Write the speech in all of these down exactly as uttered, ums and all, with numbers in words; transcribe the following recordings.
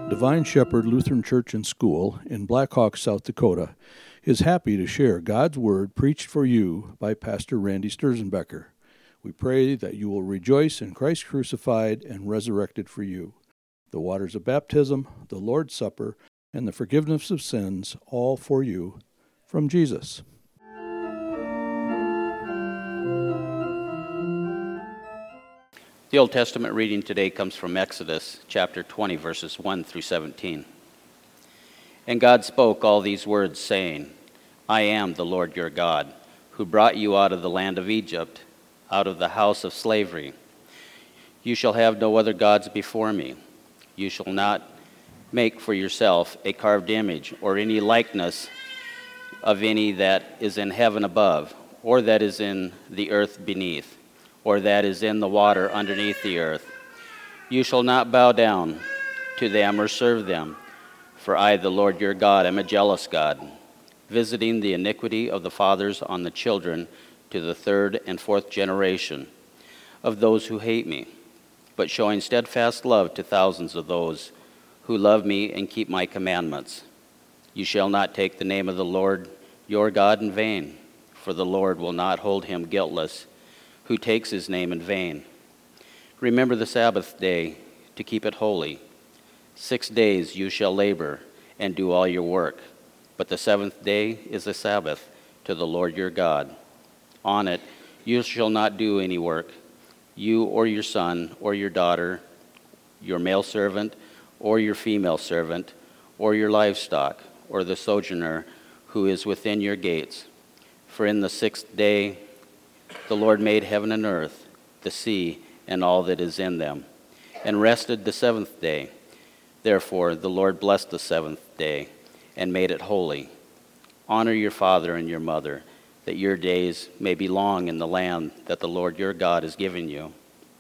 Divine Shepherd Lutheran Church and School in Black Hawk, South Dakota, is happy to share God's Word preached for you by Pastor Randy Sturzenbecker. We pray that you will rejoice in Christ crucified and resurrected for you. The waters of baptism, the Lord's Supper, and the forgiveness of sins, all for you, from Jesus. The Old Testament reading today comes from Exodus chapter twenty, verses one through seventeen. And God spoke all these words, saying, I am the Lord your God, who brought you out of the land of Egypt, out of the house of slavery. You shall have no other gods before me. You shall not make for yourself a carved image or any likeness of any that is in heaven above, or that is in the earth beneath, or that is in the water underneath the earth. You shall not bow down to them or serve them, for I, the Lord your God, am a jealous God, visiting the iniquity of the fathers on the children to the third and fourth generation of those who hate me, but showing steadfast love to thousands of those who love me and keep my commandments. You shall not take the name of the Lord your God in vain, for the Lord will not hold him guiltless who takes his name in vain. Remember the Sabbath day to keep it holy. Six days you shall labor and do all your work, but the seventh day is a Sabbath to the Lord your God. On it you shall not do any work, you or your son or your daughter, your male servant or your female servant, or your livestock, or the sojourner who is within your gates. For in the sixth day the Lord made heaven and earth, the sea, and all that is in them, and rested the seventh day. Therefore the Lord blessed the seventh day, and made it holy. Honor your father and your mother, that your days may be long in the land that the Lord your God is giving you.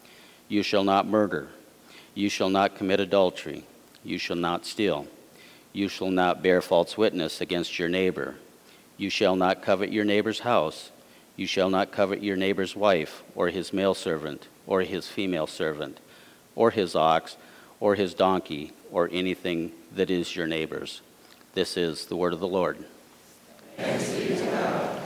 You shall not murder. You shall not commit adultery. You shall not steal. You shall not bear false witness against your neighbor. You shall not covet your neighbor's house. You shall not covet your neighbor's wife, or his male servant, or his female servant, or his ox, or his donkey, or anything that is your neighbor's. This is the word of the Lord. Thanks be to God.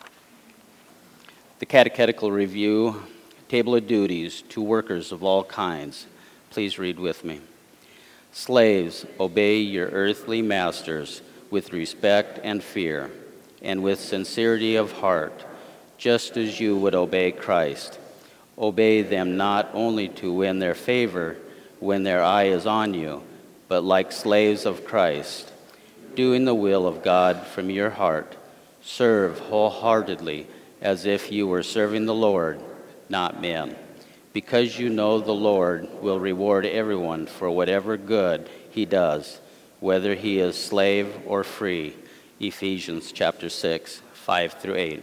The Catechetical Review, Table of Duties to Workers of All Kinds. Please read with me. Slaves, obey your earthly masters with respect and fear, and with sincerity of heart, just as you would obey Christ. Obey them not only to win their favor when their eye is on you, but like slaves of Christ, doing the will of God from your heart, serve wholeheartedly as if you were serving the Lord, not men, because you know the Lord will reward everyone for whatever good he does, whether he is slave or free. Ephesians chapter six, five through eight.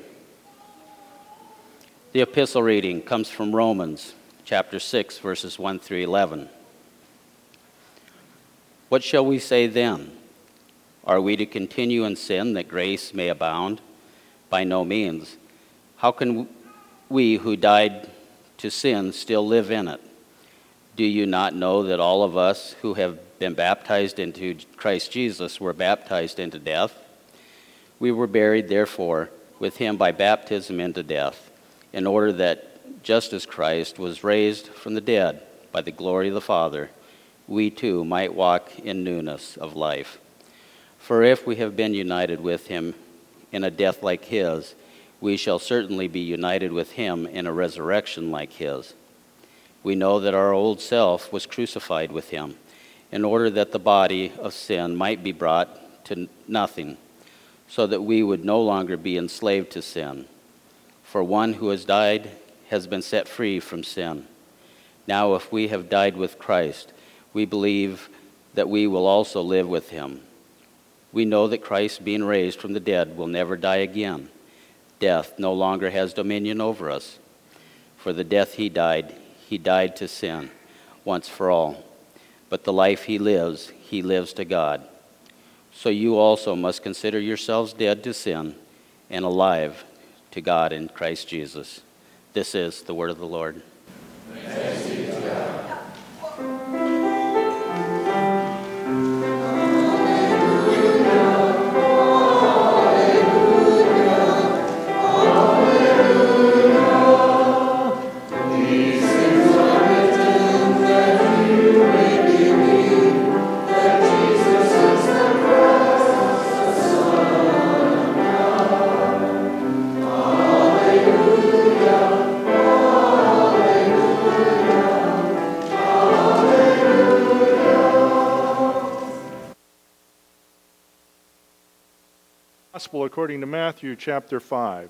The epistle reading comes from Romans chapter six, verses one through eleven. What shall we say then? Are we to continue in sin that grace may abound? By no means. How can we who died to sin still live in it? Do you not know that all of us who have been baptized into Christ Jesus were baptized into death? We were buried, therefore, with him by baptism into death, in order that, just as Christ was raised from the dead by the glory of the Father, we too might walk in newness of life. For if we have been united with him in a death like his, we shall certainly be united with him in a resurrection like his. We know that our old self was crucified with him, in order that the body of sin might be brought to nothing, so that we would no longer be enslaved to sin. For one who has died has been set free from sin. Now if we have died with Christ, we believe that we will also live with him. We know that Christ, being raised from the dead, will never die again. Death no longer has dominion over us. For the death he died, he died to sin, once for all. But the life he lives, he lives to God. So you also must consider yourselves dead to sin and alive to God in Christ Jesus. This is the word of the Lord. Thanks be to God. Gospel according to Matthew chapter five.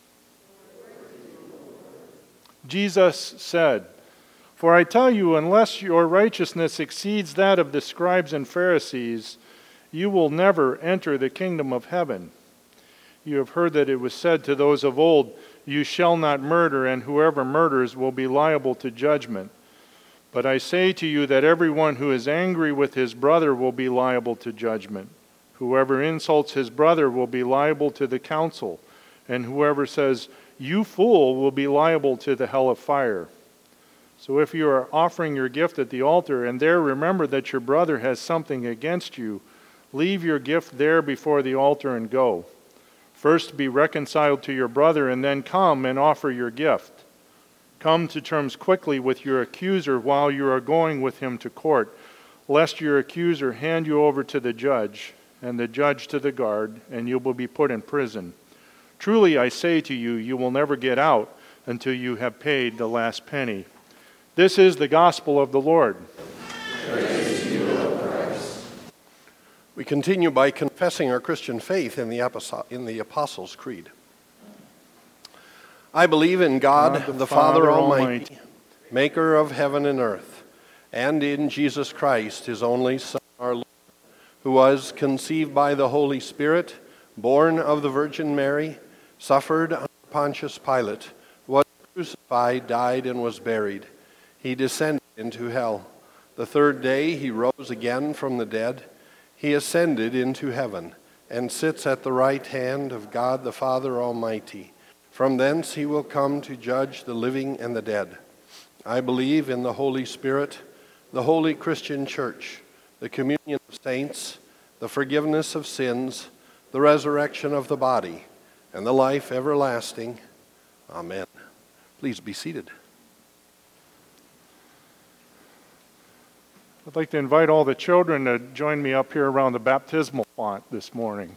Jesus said, "For I tell you, unless your righteousness exceeds that of the scribes and Pharisees, you will never enter the kingdom of heaven. You have heard that it was said to those of old, 'You shall not murder, and whoever murders will be liable to judgment.' But I say to you that everyone who is angry with his brother will be liable to judgment. Whoever insults his brother will be liable to the council, and whoever says, 'You fool,' will be liable to the hell of fire. So if you are offering your gift at the altar, and there remember that your brother has something against you, leave your gift there before the altar and go. First be reconciled to your brother, and then come and offer your gift. Come to terms quickly with your accuser while you are going with him to court, lest your accuser hand you over to the judge, and the judge to the guard, and you will be put in prison. Truly I say to you, you will never get out until you have paid the last penny." This is the gospel of the Lord. Praise to you, O Christ. We continue by confessing our Christian faith in the, Aposto- in the Apostles' Creed. I believe in God, God the, the Father, Father Almighty, Almighty, maker of heaven and earth, and in Jesus Christ, his only Son, our Lord, who was conceived by the Holy Spirit, born of the Virgin Mary, suffered under Pontius Pilate, was crucified, died, and was buried. He descended into hell. The third day he rose again from the dead. He ascended into heaven, and sits at the right hand of God the Father Almighty. From thence he will come to judge the living and the dead. I believe in the Holy Spirit, the holy Christian church, the communion of saints, the forgiveness of sins, the resurrection of the body, and the life everlasting. Amen. Please be seated. I'd like to invite all the children to join me up here around the baptismal font this morning.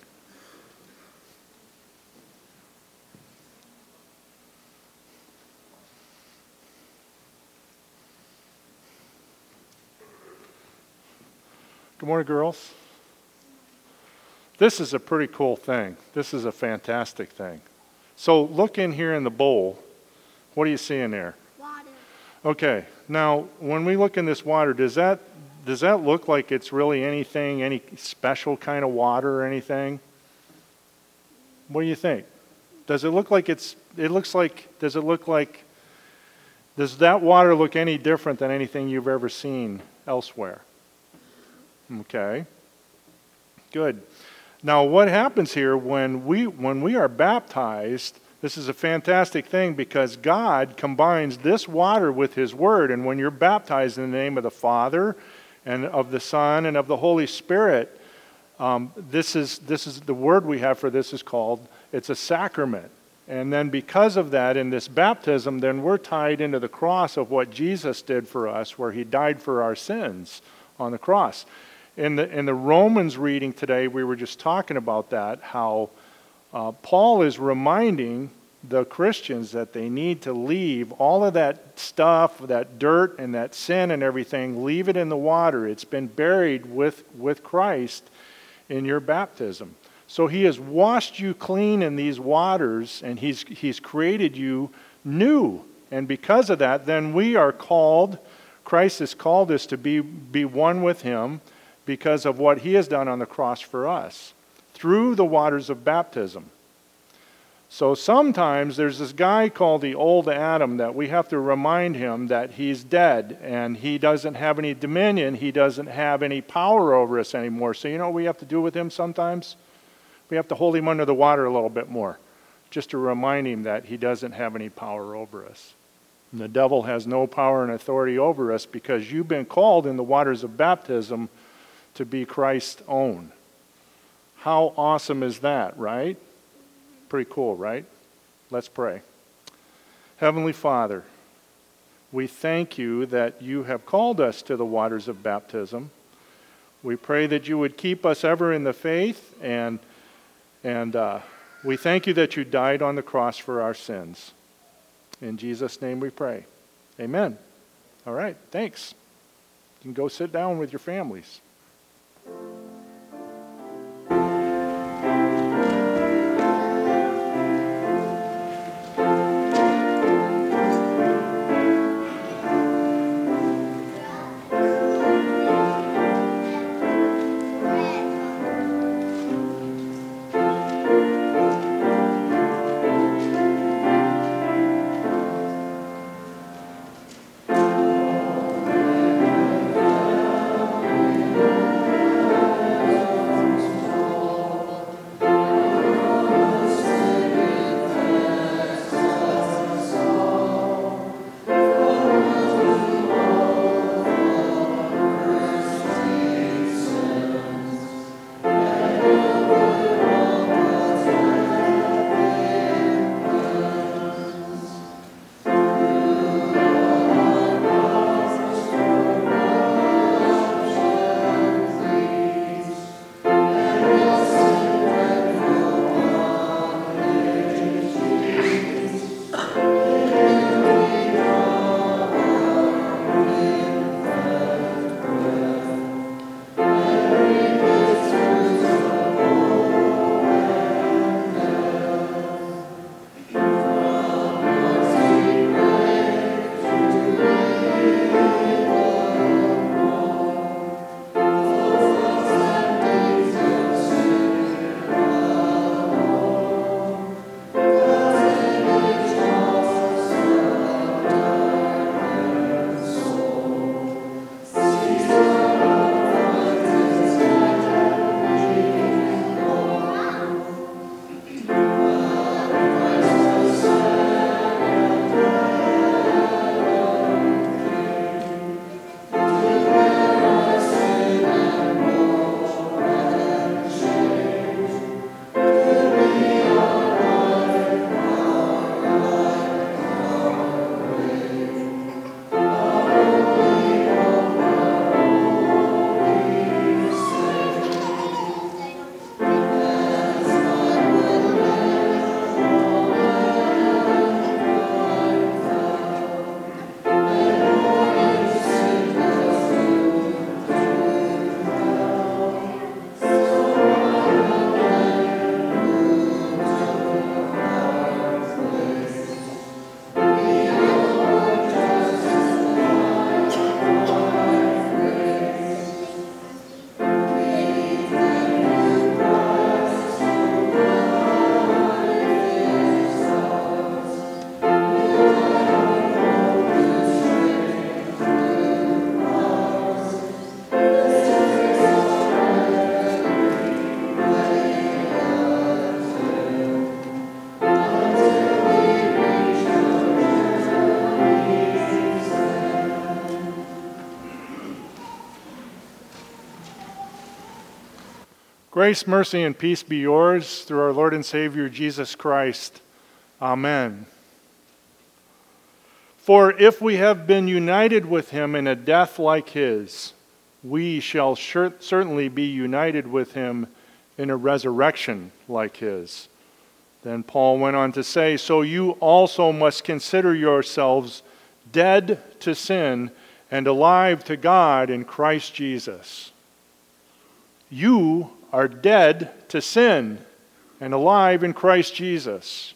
Good morning, girls. This is a pretty cool thing. This is a fantastic thing. So look in here in the bowl. What are you seeing there? Water. Okay. Now, when we look in this water, does that does that look like it's really anything, any special kind of water or anything? What do you think? Does it look like it's? It looks like. Does it look like? Does that water look any different than anything you've ever seen elsewhere? Okay. Good. Now, what happens here when we when we are baptized? This is a fantastic thing because God combines this water with His Word, and when you're baptized in the name of the Father, and of the Son, and of the Holy Spirit, um, this is this is the word we have for this is called. It's a sacrament, and then because of that, in this baptism, then we're tied into the cross of what Jesus did for us, where He died for our sins on the cross. In the in the Romans reading today, we were just talking about that, how uh, Paul is reminding the Christians that they need to leave all of that stuff, that dirt and that sin and everything, leave it in the water. It's been buried with, with Christ in your baptism. So He has washed you clean in these waters, and He's He's created you new. And because of that, then we are called, Christ has called us to be, be one with Him, because of what He has done on the cross for us through the waters of baptism. So sometimes there's this guy called the old Adam that we have to remind him that he's dead and he doesn't have any dominion, he doesn't have any power over us anymore. So you know what we have to do with him sometimes? We have to hold him under the water a little bit more, just to remind him that he doesn't have any power over us. And the devil has no power and authority over us because you've been called in the waters of baptism to be Christ's own. How awesome is that, right? Pretty cool, right? Let's pray. Heavenly Father, we thank You that You have called us to the waters of baptism. We pray that You would keep us ever in the faith, and and uh, we thank You that You died on the cross for our sins. In Jesus' name we pray. Amen. All right, thanks. You can go sit down with your families. Grace, mercy, and peace be yours through our Lord and Savior Jesus Christ. Amen. For if we have been united with him in a death like his, we shall sure, certainly be united with him in a resurrection like his. Then Paul went on to say, so you also must consider yourselves dead to sin and alive to God in Christ Jesus. You are dead to sin and alive in Christ Jesus.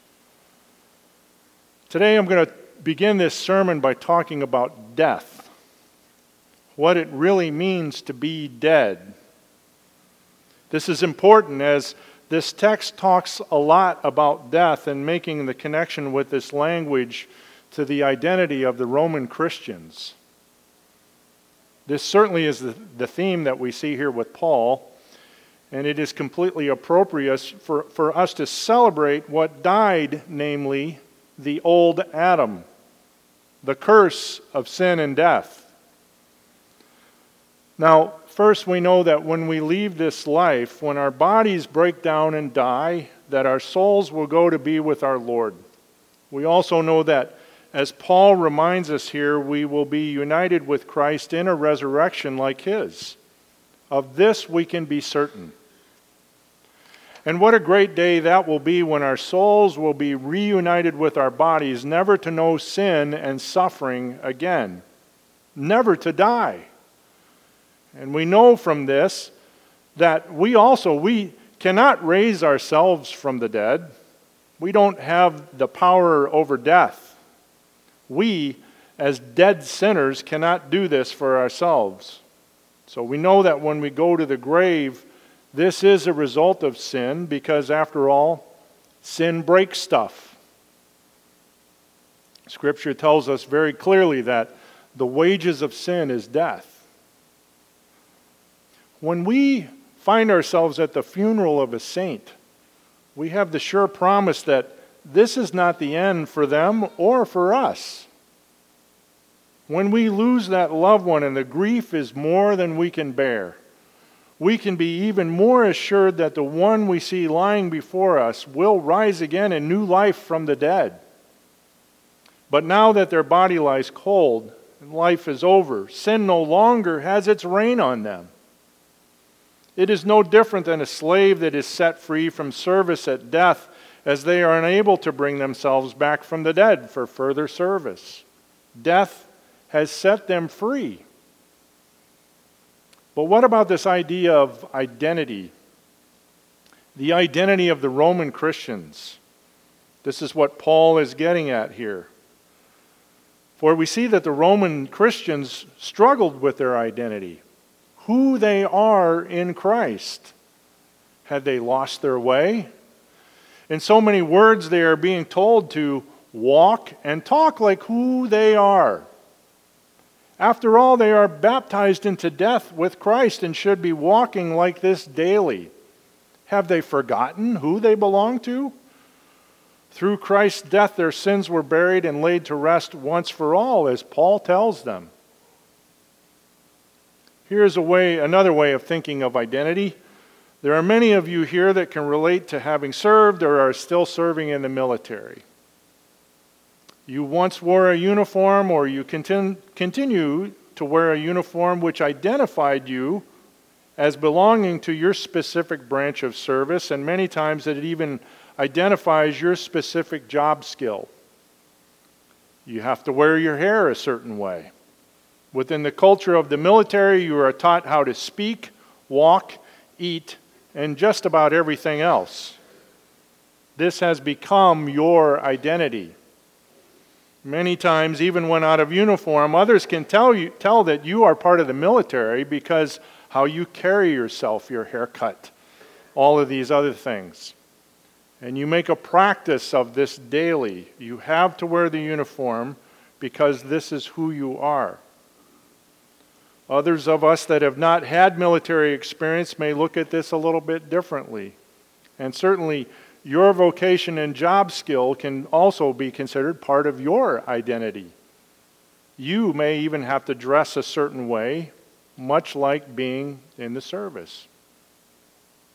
Today I'm going to begin this sermon by talking about death, what it really means to be dead. This is important as this text talks a lot about death and making the connection with this language to the identity of the Roman Christians. This certainly is the, the theme that we see here with Paul, and it is completely appropriate for, for us to celebrate what died, namely the old Adam, the curse of sin and death. Now, first we know that when we leave this life, when our bodies break down and die, that our souls will go to be with our Lord. We also know that, as Paul reminds us here, we will be united with Christ in a resurrection like his. Of this we can be certain. And what a great day that will be when our souls will be reunited with our bodies, never to know sin and suffering again, never to die. And we know from this that we also, we cannot raise ourselves from the dead. We don't have the power over death. We, as dead sinners, cannot do this for ourselves. So we know that when we go to the grave, this is a result of sin because, after all, sin breaks stuff. Scripture tells us very clearly that the wages of sin is death. When we find ourselves at the funeral of a saint, we have the sure promise that this is not the end for them or for us. When we lose that loved one and the grief is more than we can bear, we can be even more assured that the one we see lying before us will rise again in new life from the dead. But now that their body lies cold and life is over, sin no longer has its reign on them. It is no different than a slave that is set free from service at death, as they are unable to bring themselves back from the dead for further service. Death has set them free. But what about this idea of identity? The identity of the Roman Christians. This is what Paul is getting at here. For we see that the Roman Christians struggled with their identity, who they are in Christ. Had they lost their way? In so many words, they are being told to walk and talk like who they are. After all, they are baptized into death with Christ and should be walking like this daily. Have they forgotten who they belong to? Through Christ's death, their sins were buried and laid to rest once for all, as Paul tells them. Here's a way, another way of thinking of identity. There are many of you here that can relate to having served or are still serving in the military. You once wore a uniform, or you continu- continue to wear a uniform which identified you as belonging to your specific branch of service, and many times it even identifies your specific job skill. You have to wear your hair a certain way. Within the culture of the military, you are taught how to speak, walk, eat, and just about everything else. This has become your identity. Many times, even when out of uniform, others can tell you tell that you are part of the military because how you carry yourself, your haircut, all of these other things. And you make a practice of this daily. You have to wear the uniform because this is who you are. Others of us that have not had military experience may look at this a little bit differently. And certainly, your vocation and job skill can also be considered part of your identity. You may even have to dress a certain way, much like being in the service.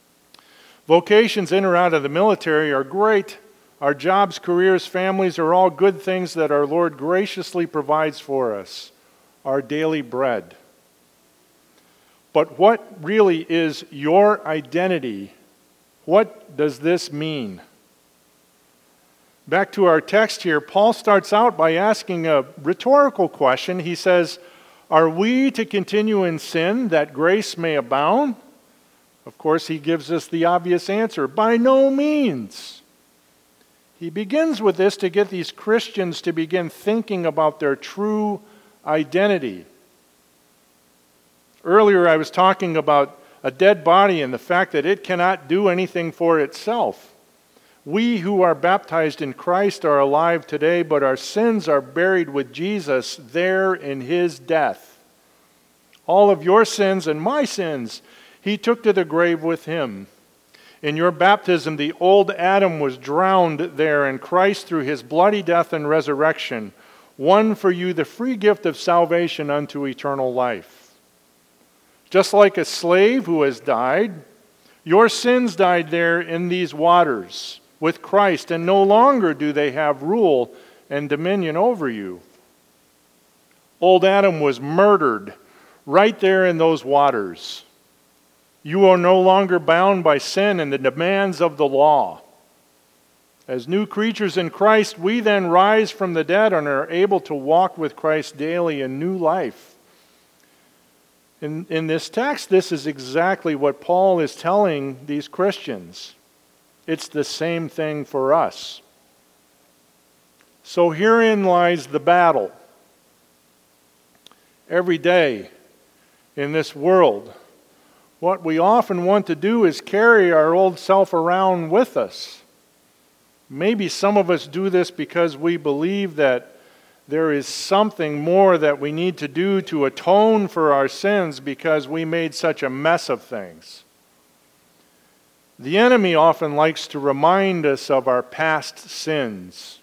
Vocations in or out of the military are great. Our jobs, careers, families are all good things that our Lord graciously provides for us, our daily bread. But what really is your identity? What does this mean? Back to our text here, Paul starts out by asking a rhetorical question. He says, are we to continue in sin that grace may abound? Of course, he gives us the obvious answer, by no means. He begins with this to get these Christians to begin thinking about their true identity. Earlier I was talking about a dead body and the fact that it cannot do anything for itself. We who are baptized in Christ are alive today, but our sins are buried with Jesus there in his death. All of your sins and my sins he took to the grave with him. In your baptism, the old Adam was drowned there, and Christ, through his bloody death and resurrection, won for you the free gift of salvation unto eternal life. Just like a slave who has died, your sins died there in these waters with Christ, and no longer do they have rule and dominion over you. Old Adam was murdered right there in those waters. You are no longer bound by sin and the demands of the law. As new creatures in Christ, we then rise from the dead and are able to walk with Christ daily in new life. In, in this text, this is exactly what Paul is telling these Christians. It's the same thing for us. So herein lies the battle. Every day in this world, what we often want to do is carry our old self around with us. Maybe some of us do this because we believe that there is something more that we need to do to atone for our sins because we made such a mess of things. The enemy often likes to remind us of our past sins.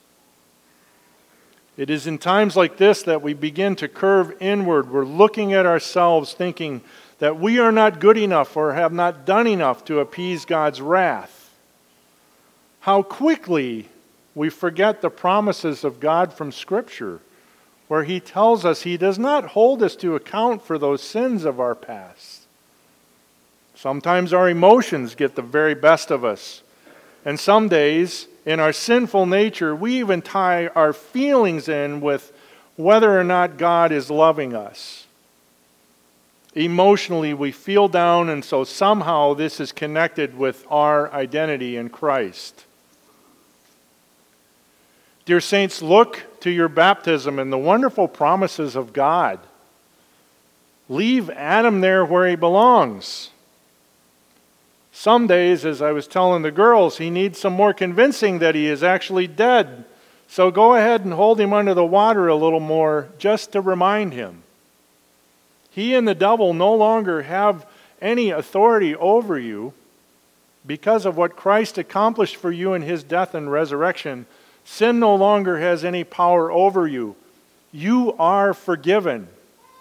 It is in times like this that we begin to curve inward. We're looking at ourselves thinking that we are not good enough or have not done enough to appease God's wrath. How quickly we forget the promises of God from Scripture, where he tells us he does not hold us to account for those sins of our past. Sometimes our emotions get the very best of us. And some days, in our sinful nature, we even tie our feelings in with whether or not God is loving us. Emotionally, we feel down, and so somehow this is connected with our identity in Christ. Dear saints, look to your baptism and the wonderful promises of God. Leave Adam there where he belongs. Some days, as I was telling the girls, he needs some more convincing that he is actually dead. So go ahead and hold him under the water a little more just to remind him. He and the devil no longer have any authority over you because of what Christ accomplished for you in his death and resurrection. Sin no longer has any power over you. You are forgiven.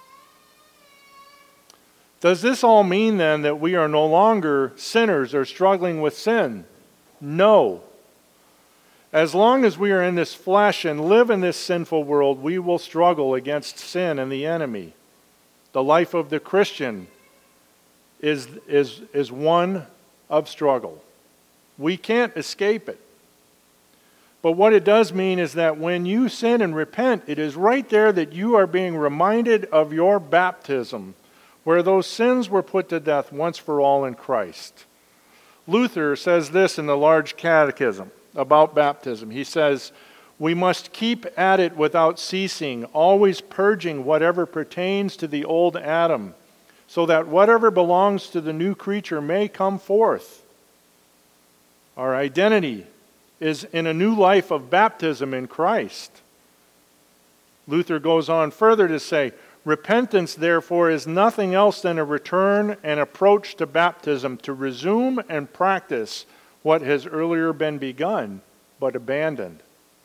Does this all mean then that we are no longer sinners or struggling with sin? No. As long as we are in this flesh and live in this sinful world, we will struggle against sin and the enemy. The life of the Christian is, is, is one of struggle. We can't escape it. But what it does mean is that when you sin and repent, it is right there that you are being reminded of your baptism, where those sins were put to death once for all in Christ. Luther says this in the Large Catechism about baptism. He says, we must keep at it without ceasing, always purging whatever pertains to the old Adam, so that whatever belongs to the new creature may come forth. Our identity is in a new life of baptism in Christ. Luther goes on further to say, repentance, therefore, is nothing else than a return and approach to baptism to resume and practice what has earlier been begun but abandoned.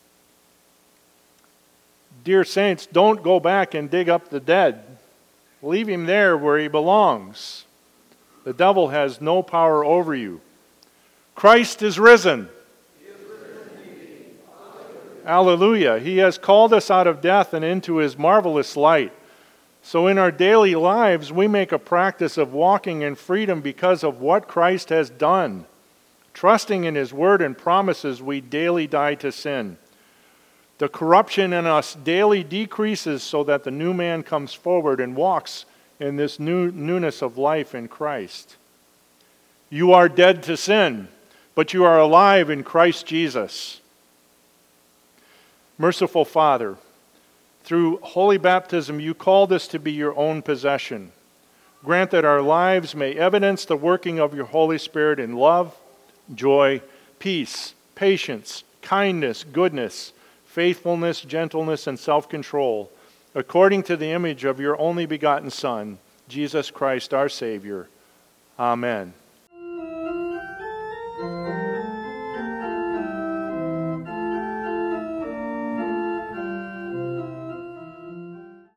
Dear saints, don't go back and dig up the dead. Leave him there where he belongs. The devil has no power over you. Christ is risen. Hallelujah. He has called us out of death and into his marvelous light. So in our daily lives, we make a practice of walking in freedom because of what Christ has done. Trusting in his word and promises, we daily die to sin. The corruption in us daily decreases so that the new man comes forward and walks in this new newness of life in Christ. You are dead to sin, but you are alive in Christ Jesus. Merciful Father, through holy baptism, you called us to be your own possession. Grant that our lives may evidence the working of your Holy Spirit in love, joy, peace, patience, kindness, goodness, faithfulness, gentleness, and self-control, according to the image of your only begotten Son, Jesus Christ our Savior. Amen.